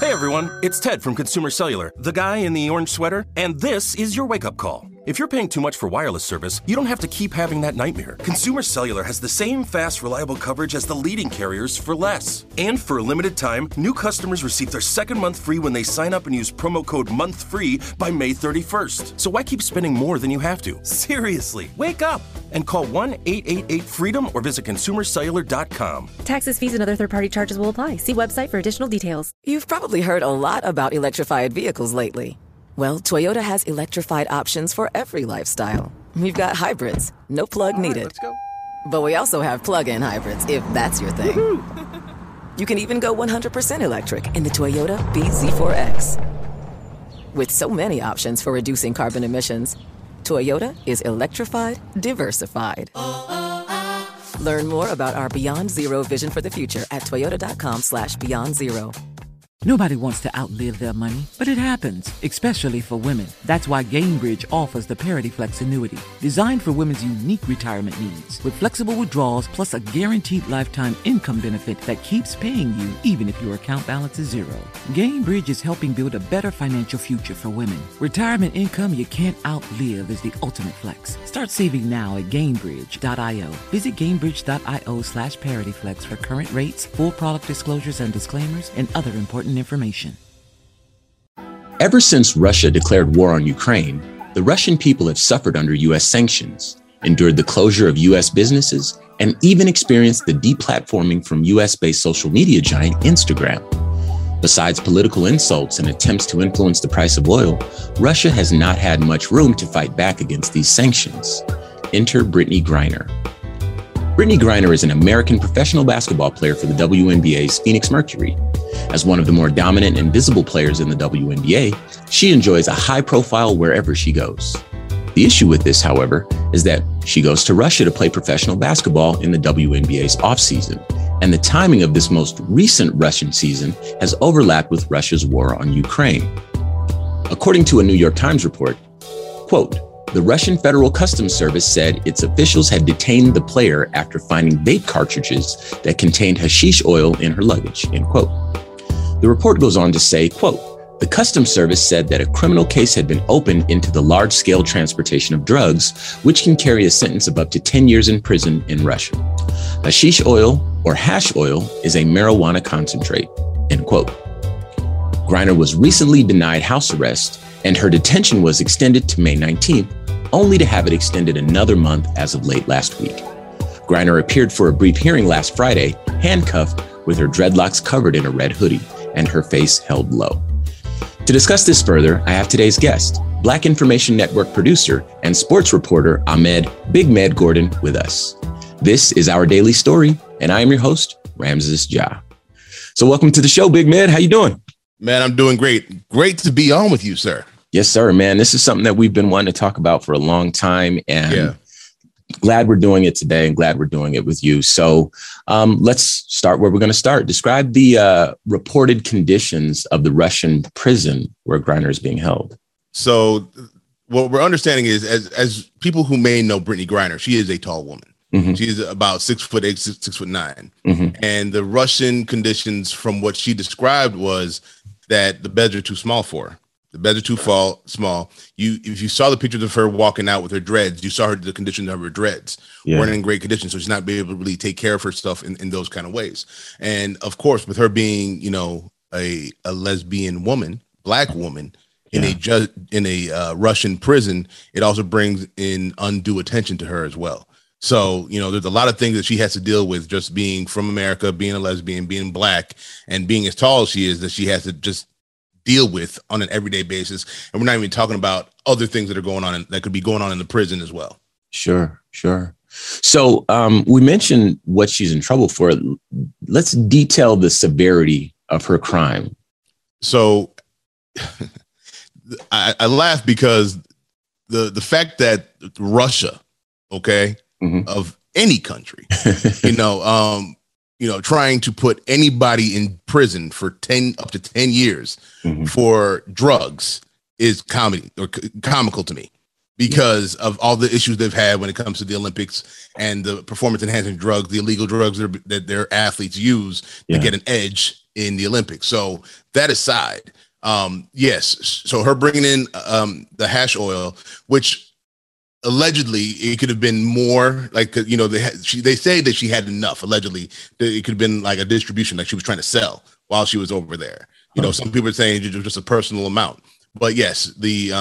Hey everyone, it's Ted from Consumer Cellular, the guy in the orange sweater, and this is your wake-up call. If you're paying too much for wireless service, you don't have to keep having that nightmare. Consumer Cellular has the same fast, reliable coverage as the leading carriers for less. And for a limited time, new customers receive their second month free when they sign up and use promo code MONTHFREE by May 31st. So why keep spending more than you have to? Seriously, wake up and call 1-888-FREEDOM or visit consumercellular.com. Taxes, fees, and other third-party charges will apply. See website for additional details. You've probably heard a lot about electrified vehicles lately. Well, Toyota has electrified options for every lifestyle. We've got hybrids, no plug needed. Let's go. But we also have plug-in hybrids, if that's your thing. Woo-hoo. You can even go 100% electric in the Toyota bZ4X. With so many options for reducing carbon emissions, Toyota is electrified, diversified. Learn more about our Beyond Zero vision for the future at toyota.com/Beyond Zero. Nobody wants to outlive their money, but it happens, especially for women. That's why Gainbridge offers the Parity Flex annuity, designed for women's unique retirement needs, with flexible withdrawals plus a guaranteed lifetime income benefit that keeps paying you even if your account balance is zero. Gainbridge is helping build a better financial future for women. Retirement income you can't outlive is the ultimate flex. Start saving now at Gainbridge.io. Visit Gainbridge.io/ParityFlex for current rates, full product disclosures and disclaimers, and other important information. Ever since Russia declared war on Ukraine, the Russian people have suffered under U.S. sanctions, endured the closure of U.S. businesses, and even experienced the deplatforming from U.S.-based social media giant Instagram. Besides political insults and attempts to influence the price of oil, Russia has not had much room to fight back against these sanctions. Enter Brittney Griner. Brittney Griner is an American professional basketball player for the WNBA's Phoenix Mercury. As one of the more dominant and visible players in the WNBA, she enjoys a high profile wherever she goes. The issue with this, however, is that she goes to Russia to play professional basketball in the WNBA's offseason, and the timing of this most recent Russian season has overlapped with Russia's war on Ukraine. According to a New York Times report, quote, "The Russian Federal Customs Service said its officials had detained the player after finding vape cartridges that contained hashish oil in her luggage," end quote. The report goes on to say, quote, "The Customs Service said that a criminal case had been opened into the large-scale transportation of drugs, which can carry a sentence of up to 10 years in prison in Russia. Hashish oil, or hash oil, is a marijuana concentrate," end quote. Griner was recently denied house arrest, and her detention was extended to May 19th, only to have it extended another month as of late last week. Griner appeared for a brief hearing last Friday, handcuffed, with her dreadlocks covered in a red hoodie and her face held low. To discuss this further, I have today's guest, Black Information Network producer and sports reporter Ahmed Big Med Gordon with us. This is Our Daily Story, and I am your host, Ramses Ja. So welcome to the show, Big Med. How you doing? Man, I'm doing great. Great to be on with you, sir. Yes, sir, man. This is something that we've been wanting to talk about for a long time, and glad we're doing it today and glad we're doing it with you. So let's start where we're going to start. Describe the reported conditions of the Russian prison where Griner is being held. So what we're understanding is, as people who may know Brittney Griner, she is a tall woman. Mm-hmm. She's about 6'8", 6'9". Mm-hmm. And the Russian conditions, from what she described, was that the beds are too small for her. The beds are too small. If you saw the pictures of her walking out with her dreads, you saw the condition of her dreads weren't in great condition. So she's not being able to really take care of herself in those kind of ways. And of course, with her being, a lesbian woman, Black woman in a Russian prison, it also brings in undue attention to her as well. So, there's a lot of things that she has to deal with, just being from America, being a lesbian, being Black, and being as tall as she is, that she has to just deal with on an everyday basis. And we're not even talking about other things that are going on that could be going on in the prison as well. Sure. So we mentioned what she's in trouble for. Let's detail the severity of her crime. So I laugh because the fact that Russia, of any country, trying to put anybody in prison for up to 10 years for drugs is comical to me, because of all the issues they've had when it comes to the Olympics and the performance enhancing drugs, the illegal drugs that their athletes use to get an edge in the Olympics. So that aside, yes. So her bringing in the hash oil, which allegedly it could have been more, like, you know, they say that she had enough. Allegedly, it could have been like a distribution, like she was trying to sell while she was over there. You know, some people are saying it was just a personal amount. But yes,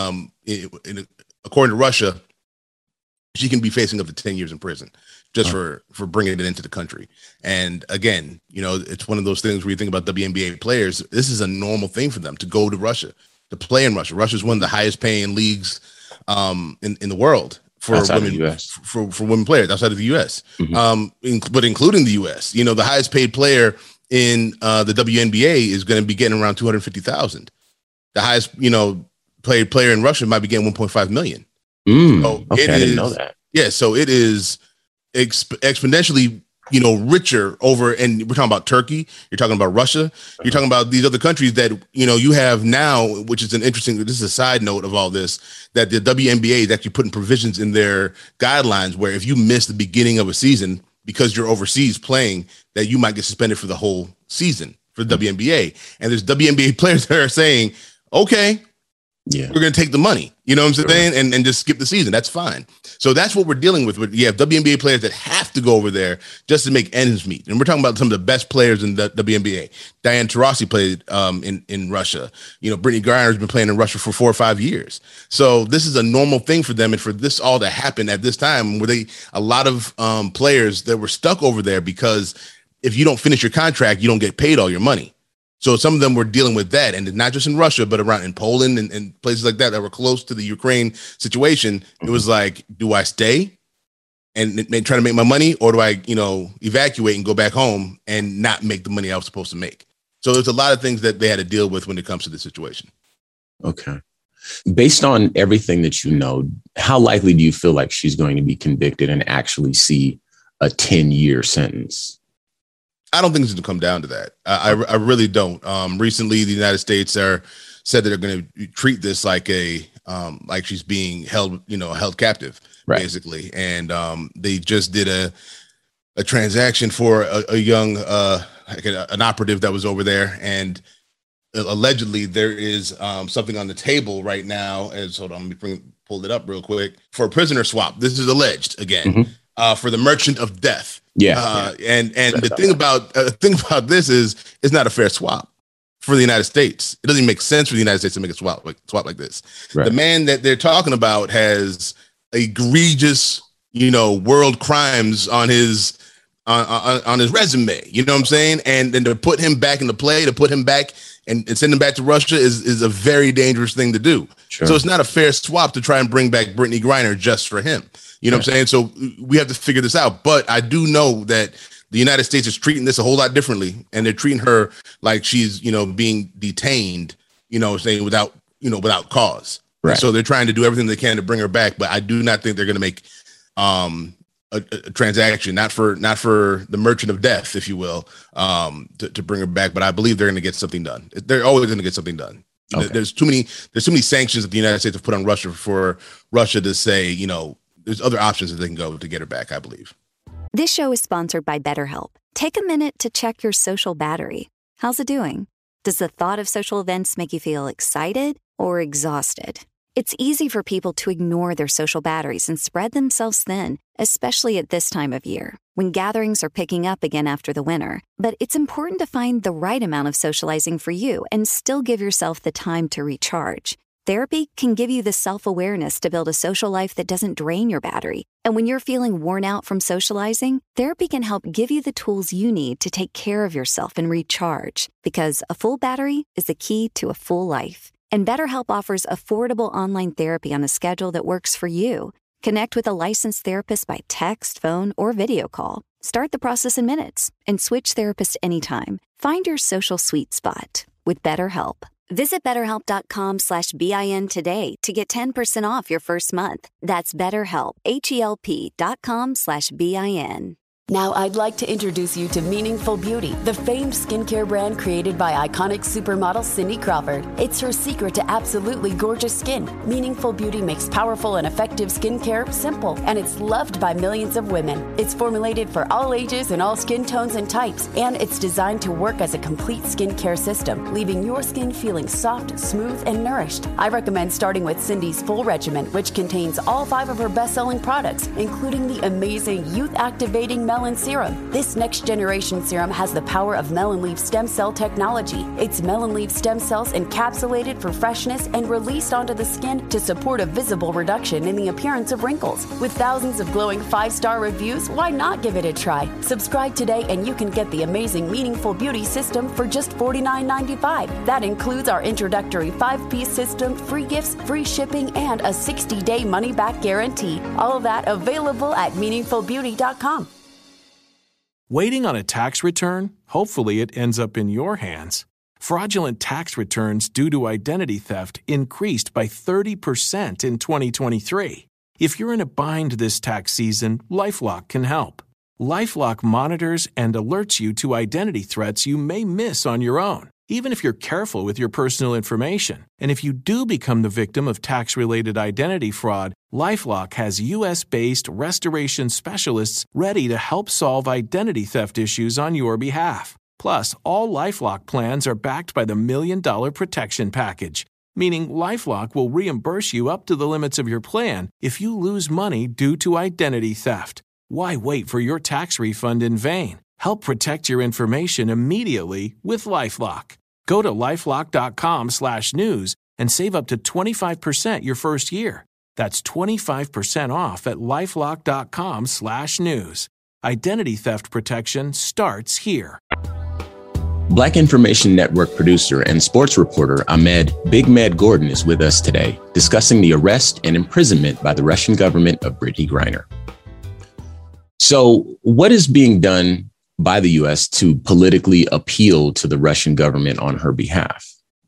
according to Russia, she can be facing up to 10 years in prison just for bringing it into the country. And again, you know, it's one of those things where you think about WNBA players. This is a normal thing for them to go to Russia, to play in Russia. Russia is one of the highest paying leagues in the world for outside women, for women players outside of the U.S. But including the U.S. You know, the highest paid player in the WNBA is going to be getting around $250,000. The highest, you know, paid player in Russia might be getting $1.5 million. So okay, I didn't know that. Yeah, so it is exponentially, you know, richer over, and we're talking about Turkey, you're talking about Russia, you're talking about these other countries that, you know, you have now, which is this is a side note of all this, that the WNBA is actually putting provisions in their guidelines where if you miss the beginning of a season because you're overseas playing, that you might get suspended for the whole season for the WNBA. And there's WNBA players that are saying, okay, we're going to take the money, you know what I'm saying? And just skip the season. That's fine. So that's what we're dealing with. You have WNBA players that have to go over there just to make ends meet. And we're talking about some of the best players in the WNBA. Diana Taurasi played in Russia. You know, Brittany Griner has been playing in Russia for 4 or 5 years. So this is a normal thing for them. And for this all to happen at this time where a lot of players that were stuck over there, because if you don't finish your contract, you don't get paid all your money. So some of them were dealing with that, and not just in Russia, but around in Poland and places like that were close to the Ukraine situation. It was like, do I stay and try to make my money, or do I, you know, evacuate and go back home and not make the money I was supposed to make? So there's a lot of things that they had to deal with when it comes to this situation. Okay. Based on everything that you know, how likely do you feel like she's going to be convicted and actually see a 10-year sentence? I don't think it's going to come down to that. I really don't. Recently, the United States said that they're going to treat this like like she's being held captive, basically. And they just did a transaction for a young an operative that was over there, and allegedly there is something on the table right now. Hold on, let me pull it up real quick, for a prisoner swap. This is alleged again. For the Merchant of Death. And the thing about this is it's not a fair swap for the United States. It doesn't even make sense for the United States to make a swap like this. Right. The man that they're talking about has egregious, you know, world crimes on his resume. You know what I'm saying? And then to put him back into play, to put him back and send him back to Russia is a very dangerous thing to do. Sure. So it's not a fair swap to try and bring back Brittany Griner just for him. You know what I'm saying? So we have to figure this out. But I do know that the United States is treating this a whole lot differently, and they're treating her like she's, you know, being detained, you know, saying without cause. Right. So they're trying to do everything they can to bring her back. But I do not think they're going to make a transaction, not for the Merchant of Death, if you will, to bring her back. But I believe they're going to get something done. They're always going to get something done. Okay. There's too many sanctions that the United States have put on Russia for Russia to say, you know, there's other options that they can go to get her back, I believe. This show is sponsored by BetterHelp. Take a minute to check your social battery. How's it doing? Does the thought of social events make you feel excited or exhausted? It's easy for people to ignore their social batteries and spread themselves thin, especially at this time of year, when gatherings are picking up again after the winter. But it's important to find the right amount of socializing for you and still give yourself the time to recharge. Therapy can give you the self-awareness to build a social life that doesn't drain your battery. And when you're feeling worn out from socializing, therapy can help give you the tools you need to take care of yourself and recharge. Because a full battery is the key to a full life. And BetterHelp offers affordable online therapy on a schedule that works for you. Connect with a licensed therapist by text, phone, or video call. Start the process in minutes and switch therapists anytime. Find your social sweet spot with BetterHelp. Visit BetterHelp.com/BIN today to get 10% off your first month. That's BetterHelp, HELP.com/BIN. Now I'd like to introduce you to Meaningful Beauty, the famed skincare brand created by iconic supermodel Cindy Crawford. It's her secret to absolutely gorgeous skin. Meaningful Beauty makes powerful and effective skincare simple, and it's loved by millions of women. It's formulated for all ages and all skin tones and types, and it's designed to work as a complete skincare system, leaving your skin feeling soft, smooth, and nourished. I recommend starting with Cindy's full regimen, which contains all 5 of her best-selling products, including the amazing youth-activating Melon Serum. This next generation serum has the power of melon leaf stem cell technology. It's melon leaf stem cells encapsulated for freshness and released onto the skin to support a visible reduction in the appearance of wrinkles. With thousands of glowing 5-star reviews, why not give it a try? Subscribe today and you can get the amazing Meaningful Beauty system for just $49.95. That includes our introductory 5-piece system, free gifts, free shipping, and a 60-day money-back guarantee. All of that available at meaningfulbeauty.com. Waiting on a tax return? Hopefully it ends up in your hands. Fraudulent tax returns due to identity theft increased by 30% in 2023. If you're in a bind this tax season, LifeLock can help. LifeLock monitors and alerts you to identity threats you may miss on your own, even if you're careful with your personal information. And if you do become the victim of tax-related identity fraud, LifeLock has U.S.-based restoration specialists ready to help solve identity theft issues on your behalf. Plus, all LifeLock plans are backed by the $1 Million Protection Package, meaning LifeLock will reimburse you up to the limits of your plan if you lose money due to identity theft. Why wait for your tax refund in vain? Help protect your information immediately with LifeLock. Go to LifeLock.com/news and save up to 25% your first year. That's 25% off at LifeLock.com/news. Identity theft protection starts here. Black Information Network producer and sports reporter Ahmed Big Med Gordon is with us today, discussing the arrest and imprisonment by the Russian government of Brittney Griner. So what is being done by the U.S. to politically appeal to the Russian government on her behalf?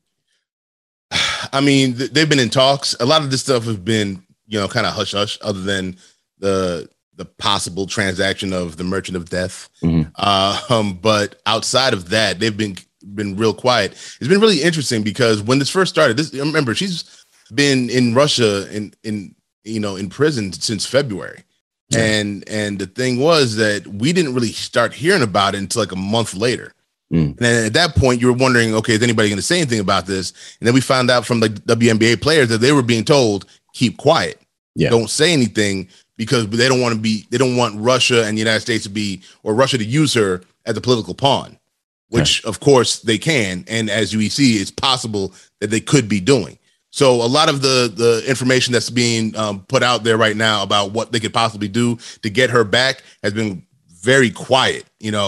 I mean, they've been in talks. A lot of this stuff has been, kind of hush hush, other than the possible transaction of the Merchant of Death. Mm-hmm. But outside of that, they've been real quiet. It's been really interesting because when this first started, remember, she's been in Russia in prison since February. Yeah. And the thing was that we didn't really start hearing about it until like a month later. And then at that point, you were wondering, okay, is anybody going to say anything about this? And then we found out from the WNBA players that they were being told, keep quiet. Yeah. Don't say anything, because they don't want Russia and the United States or Russia to use her as a political pawn, which of course they can. And as you see, it's possible that they could be doing. So a lot of the information that's being put out there right now about what they could possibly do to get her back has been very quiet,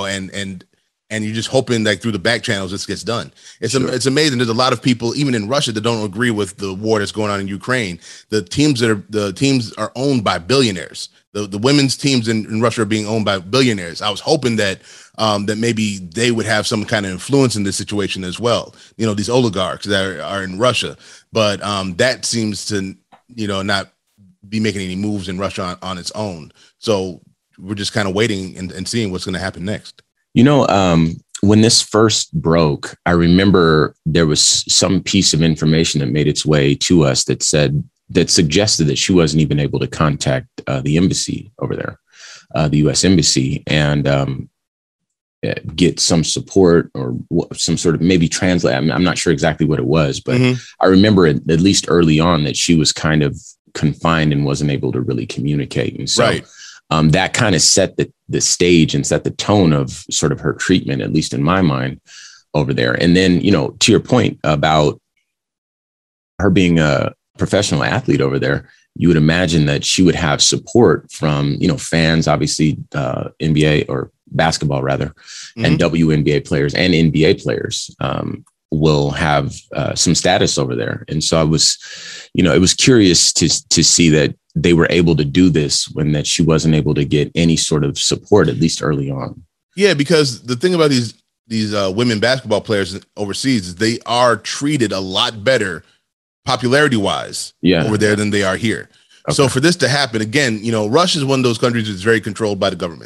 and you're just hoping that through the back channels this gets done. It's amazing. There's a lot of people, even in Russia, that don't agree with the war that's going on in Ukraine. The teams are owned by billionaires. The women's teams in Russia are being owned by billionaires. I was hoping that maybe they would have some kind of influence in this situation as well. These oligarchs that are in Russia, but that seems to not be making any moves in Russia on its own. So we're just kind of waiting and seeing what's going to happen next. When this first broke, I remember there was some piece of information that made its way to us that suggested that she wasn't even able to contact the embassy over there, the U.S. embassy, and get some support or some sort of maybe translate. I'm not sure exactly what it was, but I remember at least early on that she was kind of confined and wasn't able to really communicate. And so that kind of set the stage and set the tone of sort of her treatment, at least in my mind, over there. And then, to your point about her being a professional athlete over there, you would imagine that she would have support from, fans, obviously, NBA or basketball rather, and WNBA players and NBA players will have some status over there. And so I was, it was curious to see that they were able to do this when that she wasn't able to get any sort of support, at least early on. Yeah, because the thing about these women basketball players overseas is they are treated a lot better popularity wise over there than they are here. Okay. So for this to happen again, Russia is one of those countries that's very controlled by the government.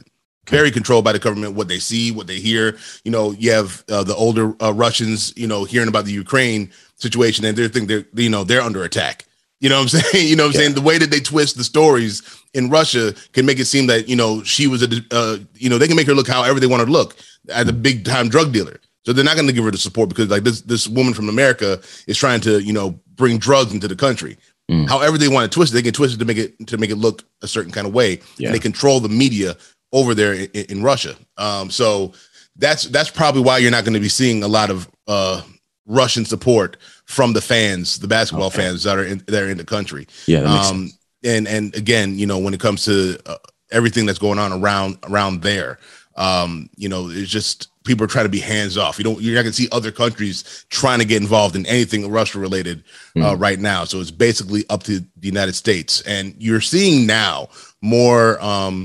very controlled by the government, what they see, what they hear. You know, you have the older Russians, you know, hearing about the Ukraine situation, and they think they're under attack. You know what I'm saying? You know what I'm saying? The way that they twist the stories in Russia can make it seem that, you know, she was they can make her look however they want her to look, as a big time drug dealer. So they're not going to give her the support because like this woman from America is trying to, you know, bring drugs into the country. However they want to twist it, they can twist it to make it look a certain kind of way. Yeah. And they control the media over there in Russia. So that's probably why you're not going to be seeing a lot of Russian support from the fans, the basketball fans that are in the country. Yeah, that makes sense. And again, you know, when it comes to everything that's going on around there, you know, it's just people are trying to be hands off. You're not going to see other countries trying to get involved in anything Russia related right now. So it's basically up to the United States, and you're seeing now more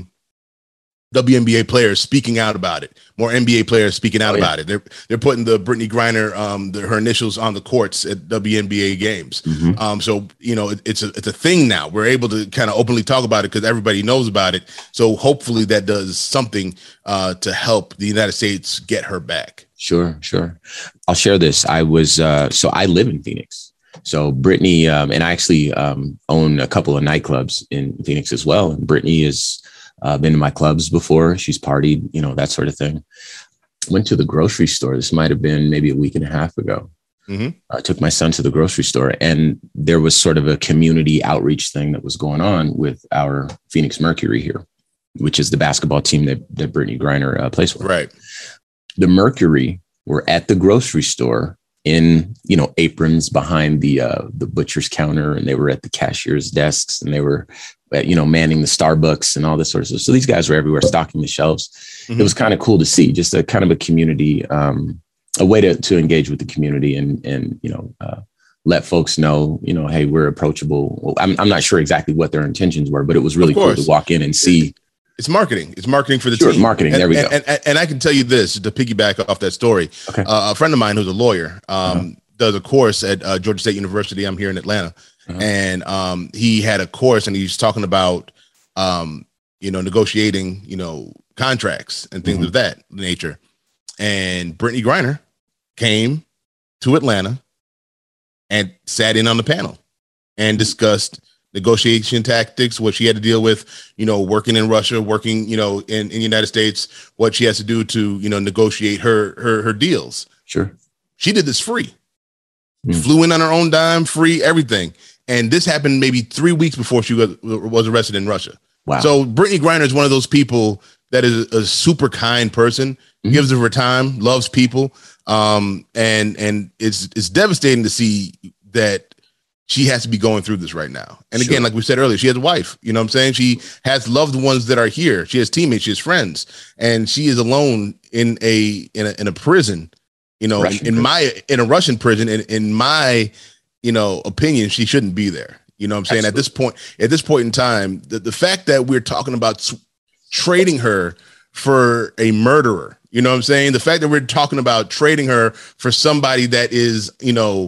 WNBA players speaking out about it, more NBA players speaking out about it. They're putting the Brittany Griner, her initials on the courts at WNBA games. So, you know, it's a thing now. We're able to kind of openly talk about it because everybody knows about it. So hopefully that does something to help the United States get her back. Sure. I'll share this. I live in Phoenix. So Brittany, and I actually own a couple of nightclubs in Phoenix as well. And Brittany is been to my clubs before. She's partied, you know, that sort of thing. Went to the grocery store. This might have been maybe a week and a half ago. I took my son to the grocery store, and there was sort of a community outreach thing that was going on with our Phoenix Mercury here, which is the basketball team that Brittany Griner plays for. Right. The Mercury were at the grocery store in, you know, aprons behind the butcher's counter, and they were at the cashier's desks, and they were, you know, manning the Starbucks and all this sort of stuff. So these guys were everywhere stocking the shelves. It was kind of cool to see, just a kind of a community, a way to engage with the community and you know, let folks know, you know, hey, we're approachable. Well, I'm not sure exactly what their intentions were, but it was really cool to walk in and see. It's marketing. It's marketing for the team. Marketing. There we go. And I can tell you this to piggyback off that story. Okay. A friend of mine who's a lawyer does a course at Georgia State University. I'm here in Atlanta. And he had a course, and he's talking about, you know, negotiating, you know, contracts and things of that nature. And Brittany Griner came to Atlanta and sat in on the panel and discussed negotiation tactics, what she had to deal with, you know, working in Russia, working, you know, in the United States, what she has to do to, you know, negotiate her deals. Sure. She did this free. Flew in on her own dime, free, everything. And this happened maybe 3 weeks before she was arrested in Russia. Wow. So Brittany Griner is one of those people that is a super kind person, gives of her time, loves people. And it's devastating to see that she has to be going through this right now. And again, like we said earlier, she has a wife, you know what I'm saying? She has loved ones that are here. She has teammates, she has friends, and she is alone in a prison, you know, in a Russian prison. In my, you know, opinion, she shouldn't be there. You know what I'm saying? Absolutely. At this point in time, the fact that we're talking about trading her for a murderer, you know what I'm saying? The fact that we're talking about trading her for somebody that is, you know,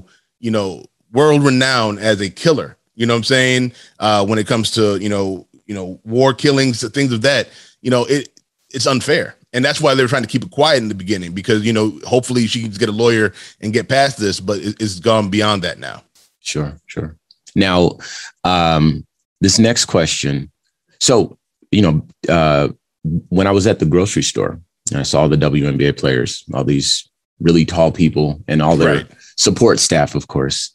world renowned as a killer, you know what I'm saying? When it comes to, you know, war killings, things of that, you know, it's unfair. And that's why they're trying to keep it quiet in the beginning, because, you know, hopefully she can get a lawyer and get past this, but it's gone beyond that now. Sure. Now, this next question. So, you know, when I was at the grocery store, I saw the WNBA players, all these really tall people and all their support staff, of course.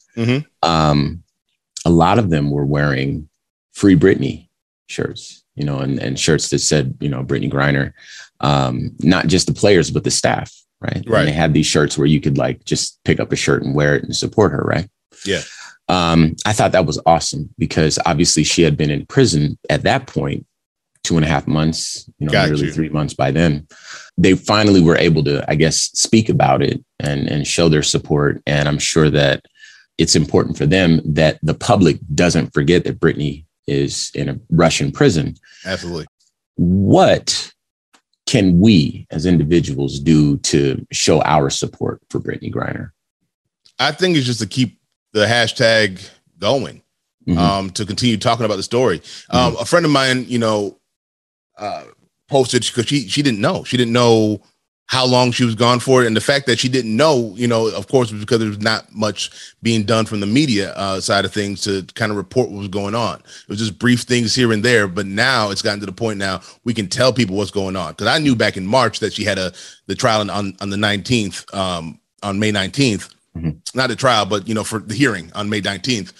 A lot of them were wearing Free Britney shirts, you know, and shirts that said, you know, Brittany Griner, not just the players, but the staff. Right. And they had these shirts where you could like just pick up a shirt and wear it and support her. Right. Yeah. I thought that was awesome because obviously she had been in prison at that point, 2.5 months, you know, nearly 3 months by then. They finally were able to, I guess, speak about it and show their support. And I'm sure that it's important for them that the public doesn't forget that Brittany is in a Russian prison. Absolutely. What can we as individuals do to show our support for Brittany Griner? I think it's just to keep the hashtag going, to continue talking about the story. A friend of mine, you know, posted because she didn't know. She didn't know how long she was gone for. And the fact that she didn't know, of course, was because there was not much being done from the media side of things to kind of report what was going on. It was just brief things here and there. But now it's gotten to the point now we can tell people what's going on. Because I knew back in March that she had the trial on the 19th, on May 19th. Mm-hmm. Not the trial, but, for the hearing on May 19th.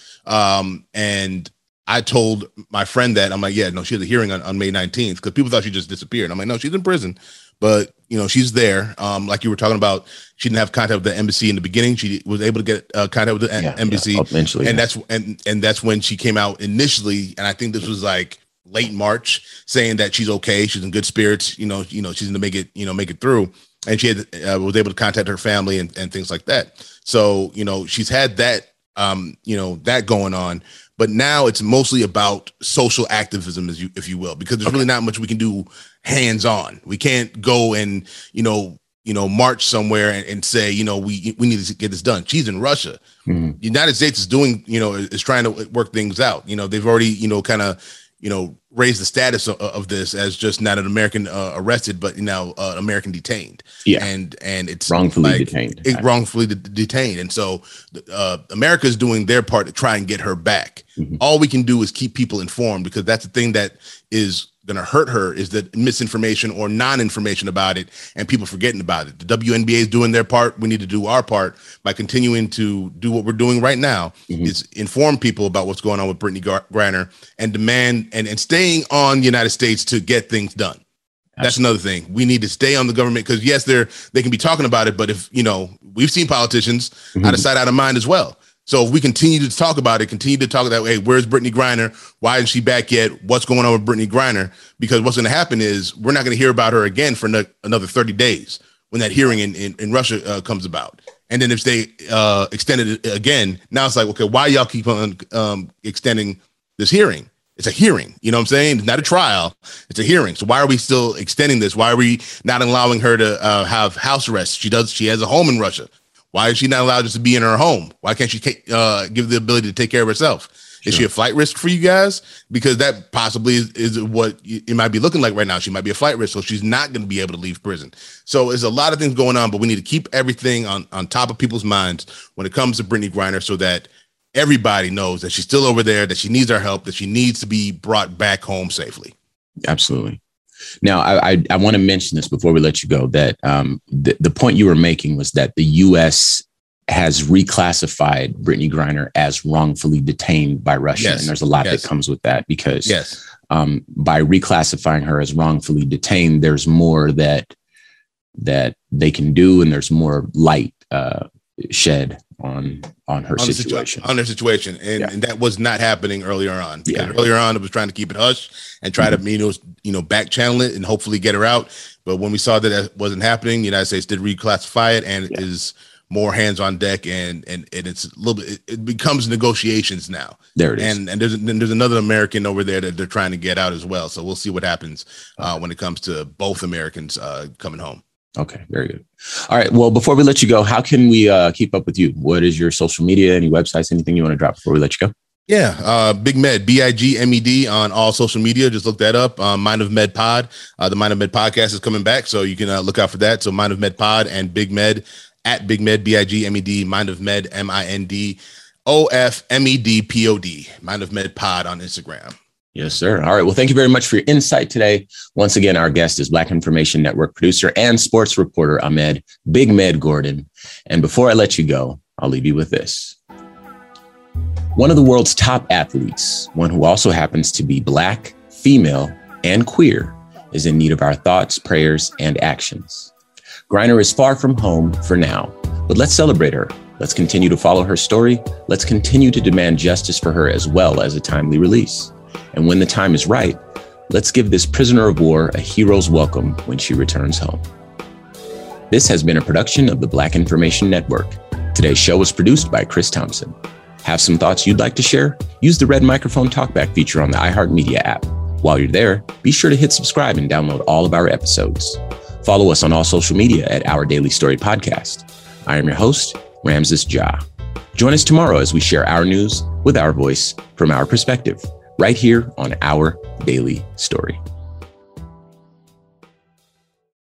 And I told my friend that. I'm like, yeah, no, she had a hearing on May 19th because people thought she just disappeared. I'm like, no, she's in prison. But, she's there. Like you were talking about, she didn't have contact with the embassy in the beginning. She was able to get contact with the embassy. Eventually, and that's when she came out initially. And I think this was like late March, saying that she's okay. She's in good spirits. She's going to make it through. And she was able to contact her family and things like that. So, she's had that, that going on. But now it's mostly about social activism, if you will, because there's really not much we can do hands-on. We can't go and, march somewhere and say, we need to get this done. She's in Russia. Mm-hmm. The United States is doing, is trying to work things out. They've already, kind of, raised the status of this as just not an American arrested, but now American detained. Yeah. And it's wrongfully detained. Wrongfully detained. And so America is doing their part to try and get her back. Mm-hmm. All we can do is keep people informed, because that's the thing that is going to hurt her, is the misinformation or non-information about it and people forgetting about it. The WNBA is doing their part. We need to do our part by continuing to do what we're doing right now, mm-hmm. is inform people about what's going on with Brittney Griner and demand and staying on the United States to get things done. Absolutely. That's another thing. We need to stay on the government, because yes, they can be talking about it, but if, we've seen politicians mm-hmm. out of sight, out of mind as well. So if we continue to talk about it, continue to talk that way, hey, where's Brittney Griner? Why isn't she back yet? What's going on with Brittney Griner? Because what's going to happen is we're not going to hear about her again for another 30 days when that hearing in Russia comes about. And then if they extended it again, now it's like, okay, why y'all keep on extending this hearing? It's a hearing, you know what I'm saying? It's not a trial, it's a hearing. So why are we still extending this? Why are we not allowing her to have house arrest? She has a home in Russia. Why is she not allowed just to be in her home? Why can't she give the ability to take care of herself? Sure. Is she a flight risk for you guys? Because that possibly is what it might be looking like right now. She might be a flight risk, so she's not going to be able to leave prison. So there's a lot of things going on, but we need to keep everything on top of people's minds when it comes to Brittney Griner, so that everybody knows that she's still over there, that she needs our help, that she needs to be brought back home safely. Absolutely. Now, I want to mention this before we let you go, that the point you were making was that the U.S. has reclassified Brittney Griner as wrongfully detained by Russia. Yes. And there's a lot that comes with that, because by reclassifying her as wrongfully detained, there's more that they can do, and there's more light shed on her situation. On their situation. And that was not happening earlier on. Because earlier on, it was trying to keep it hush and try to, back channel it and hopefully get her out. But when we saw that wasn't happening, the United States did reclassify it, and is more hands on deck, and it's a little bit, it becomes negotiations now. There it is. And there's another American over there that they're trying to get out as well. So we'll see what happens when it comes to both Americans coming home. Okay, very good. All right. Well, before we let you go, how can we keep up with you? What is your social media, any websites, anything you want to drop before we let you go? Yeah, Big Med, BIGMED on all social media. Just look that up. Mind of Med Pod. The Mind of Med podcast is coming back, so you can look out for that. So Mind of Med Pod and Big Med, at Big Med, BIGMED, Mind of Med, MINDOFMEDPOD, Mind of Med Pod on Instagram. Yes, sir. All right. Well, thank you very much for your insight today. Once again, our guest is Black Information Network producer and sports reporter Ahmed Big Med Gordon. And before I let you go, I'll leave you with this. One of the world's top athletes, one who also happens to be Black, female, and queer, is in need of our thoughts, prayers, and actions. Griner is far from home for now, but let's celebrate her. Let's continue to follow her story. Let's continue to demand justice for her, as well as a timely release. And when the time is right, let's give this prisoner of war a hero's welcome when she returns home. This has been a production of the Black Information Network. Today's show was produced by Chris Thompson. Have some thoughts you'd like to share? Use the red microphone talkback feature on the iHeartMedia app. While you're there, be sure to hit subscribe and download all of our episodes. Follow us on all social media at Our Daily Story Podcast. I am your host, Ramses Ja. Join us tomorrow as we share our news with our voice from our perspective, right here on Our Daily Story.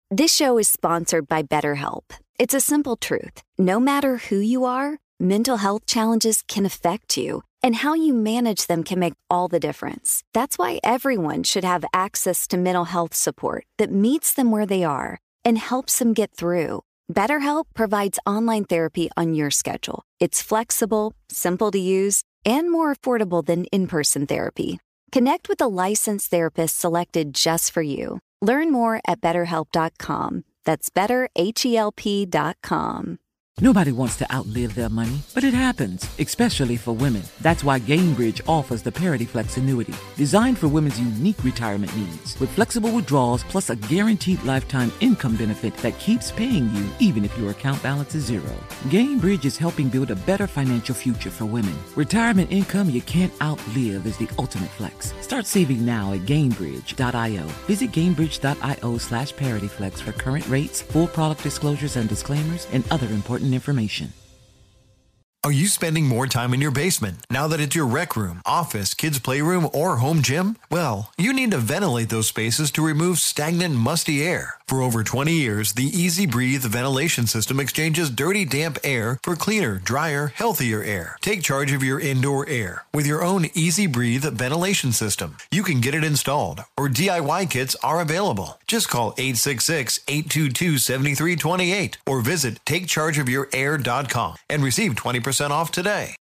This show is sponsored by BetterHelp. It's a simple truth. No matter who you are, mental health challenges can affect you, and how you manage them can make all the difference. That's why everyone should have access to mental health support that meets them where they are and helps them get through. BetterHelp provides online therapy on your schedule. It's flexible, simple to use, and more affordable than in-person therapy. Connect with a licensed therapist selected just for you. Learn more at BetterHelp.com. That's BetterHelp.com. Nobody wants to outlive their money, but it happens, especially for women. That's why Gainbridge offers the Parity Flex annuity, designed for women's unique retirement needs. With flexible withdrawals plus a guaranteed lifetime income benefit that keeps paying you even if your account balance is zero. Gainbridge is helping build a better financial future for women. Retirement income you can't outlive is the ultimate flex. Start saving now at Gainbridge.io. Visit Gainbridge.io/ParityFlex for current rates, full product disclosures and disclaimers, and other important information. Are you spending more time in your basement now that it's your rec room, office, kids' playroom, or home gym? Well, you need to ventilate those spaces to remove stagnant, musty air. For over 20 years, the Easy Breathe ventilation system exchanges dirty, damp air for cleaner, drier, healthier air. Take charge of your indoor air with your own Easy Breathe ventilation system. You can get it installed, or DIY kits are available. Just call 866-822-7328 or visit takechargeofyourair.com and receive 20% off today.